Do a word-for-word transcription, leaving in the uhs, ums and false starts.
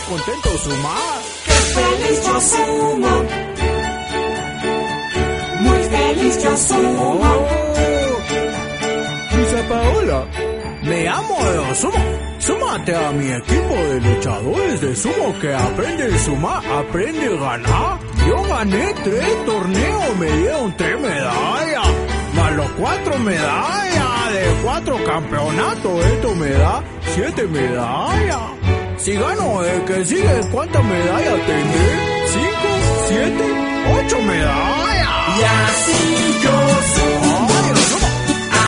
contento sumar. ¡Qué feliz yo sumo! Muy feliz yo sumo. Oh, Luisa Paola, me amo de sumo. Súmate a mi equipo de luchadores de sumo que aprende a sumar, aprende a ganar. Yo gané tres torneos, me dieron tres medallas, más los cuatro medallas de cuatro campeonatos, esto me da siete medallas. Si gano el que sigue, ¿cuántas medallas tendré? ¿Cinco? ¿Siete? ¿Ocho medallas? Y así yo sumo.